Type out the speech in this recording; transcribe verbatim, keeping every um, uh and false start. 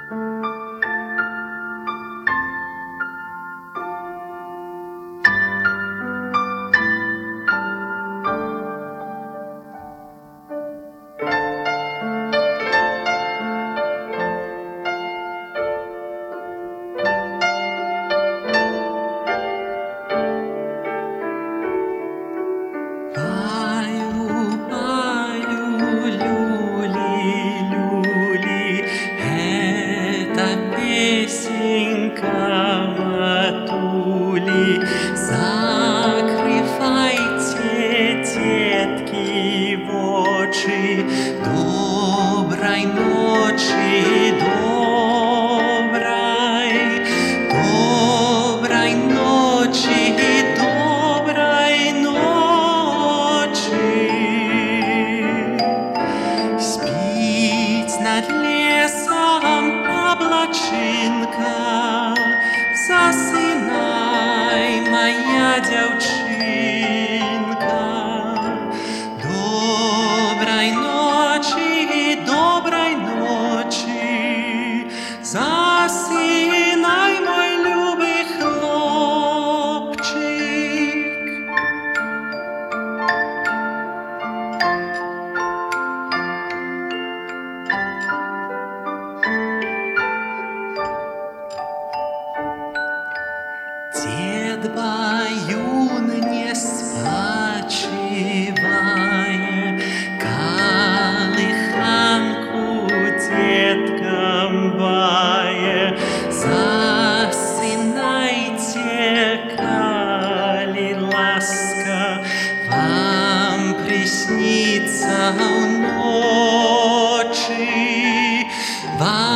Матули, закрывайте, детки, в очи. Доброй ночи, доброй, доброй ночи, доброй ночи. Спит над лесом облачинка, засынай, моя девчинка. Доброй ночи, доброй ночи, засынай, мой любый хлопчик. Дед Баюн не спочивая, колыханку деткам бая. Засынайте, коли ласка вам приснится в ночи. Вам